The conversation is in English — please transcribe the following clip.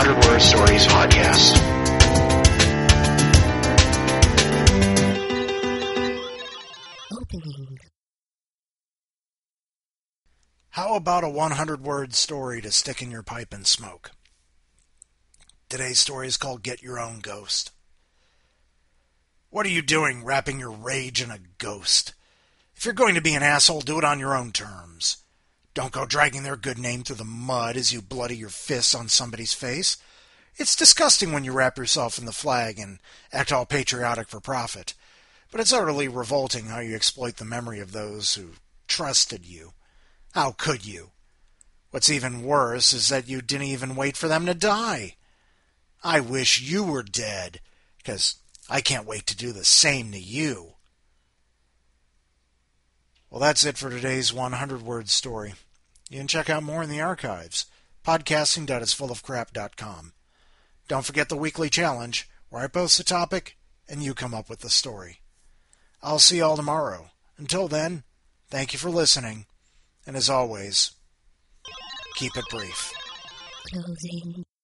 100 Word Stories podcast. Opening. How about a 100-word story to stick in your pipe and smoke? Today's story is called Get Your Own Ghost. What are you doing wrapping your rage in a ghost? If you're going to be an asshole, do it on your own terms. Don't go dragging their good name through the mud as you bloody your fists on somebody's face. It's disgusting when you wrap yourself in the flag and act all patriotic for profit. But it's utterly revolting how you exploit the memory of those who trusted you. How could you? What's even worse is that you didn't even wait for them to die. I wish you were dead, because I can't wait to do the same to you. Well, that's it for today's 100-word story. You can check out more in the archives, podcasting.isfullofcrap.com. Don't forget the weekly challenge, where I post a topic and you come up with the story. I'll see you all tomorrow. Until then, thank you for listening, and as always, keep it brief. Closing.